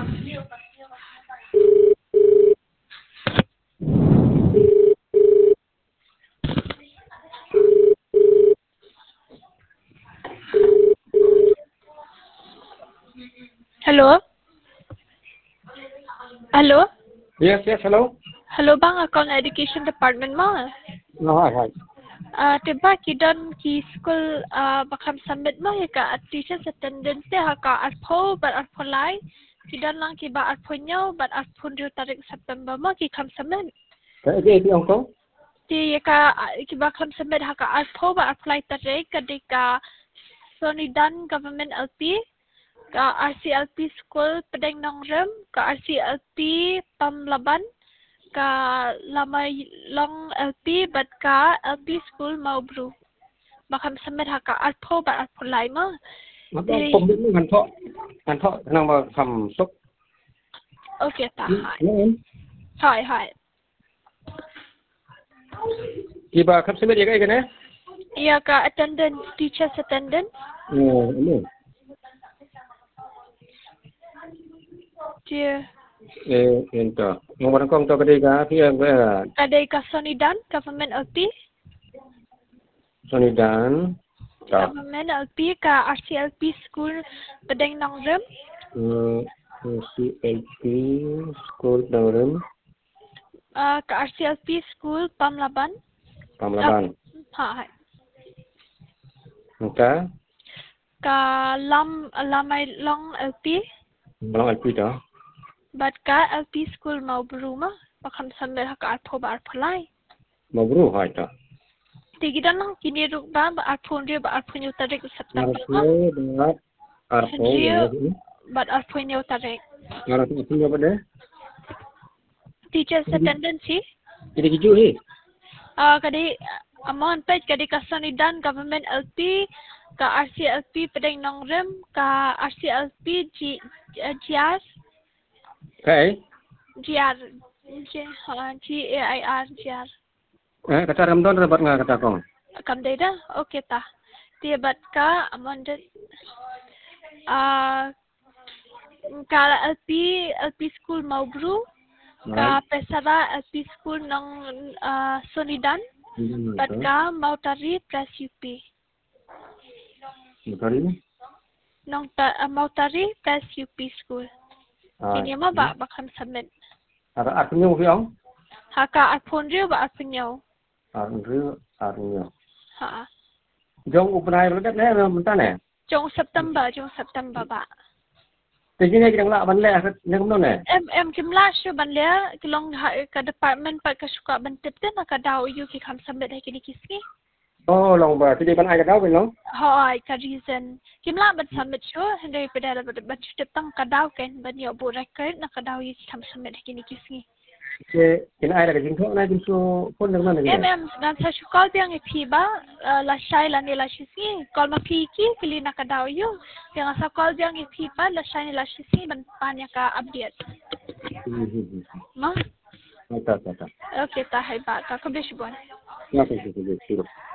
Hello? Hello? Yes, hello. Hello bang, account education department mo. No, hi. Tiba kidan ki school bakam submit mo ka at teachers attendance te haka arpo but arpolai kidan lang ki ba arponyo but arpon rio tarik September mo ki kam submit. Cái ông có? Ti ka ki ba kam submit haka arpo but arpolai tarik kadika Sonidan Government LP ka RCLP School Pedeng Nongrem ka RCLP Pamlaban ka Lamay Long LP bat ka LP School Maubru bakam submit haka arpo ba arpolai mo. ผมนึกงานเทาะนางมาทำซุก Okay ta hai. Hai. Iba kap sini dia kan eh? Iya ka attendance teachers attendance. Oh, ini. Dia Ento. Ngomong kong to kadai pia ba kadai ka Sonidan Government LP. Sonidan. Government LP ka RCLP School Pedeng Nongrem. CLP School Nongrem. Ka RCLP School Pamlaban. Pamlaban. Hai. Maka Ka Lamay Long LP. Long LP đó. Bat ka LP School Maubru ma bakam submit haka arpo ba arpolai. Maubru hai to. Tigidan lang kiniruk ba arpon rio ba arpon rio tarik September ma. Arpo But arpon rio tarik. Arpo punya apa deh? Teachers attendance hi. Jadi gitu hi. Kadi amount page kadi ka Sonidan Government LP ka RCLP Pedeng Nongrem ka RCLP GR Kai? GAIR GR. Kata Ramadan dapat nggak kata kong? Kam data? Okay ta. Dia bat ka amount ka LP School Maubru ka Pesara LP School ng Sonidan bat ka Mautari Press UP. Mautari? Nong Mautari Press UP School. Ini mo ba bakam submit? Ada artinya mungkin om? Haka arpon rio ba arponyo? Artinya. Ha. Jong upenai rodet ne mentan ne? Jong September ba. Jadi ni kita ngelak bandle ne kumno ne? Em kimla syo banlia kilong ka department pa ka suka bantip ten ka daw yu ki kam submit ha kini kisni. Oh, long ba. Jadi ban ai ka daw ben long? Hoy ka reason. Kimla bat submit syo hindi pwede bat chutip tang ka daw ken ban yo bu record na ka daw yu ki kam submit ha kini kisni. Kina ai la ka jingtho na jingso pon nang mana Em dan sa shukal biang ipi ba la shai la ni la shisi kol ma piki kili na ka daw yu. Yang sa call biang ipi ba la shai ni la shisi ban panya ka update. Ma? Tak. Okay ta hai ba ka kabishbon. Ya, betul.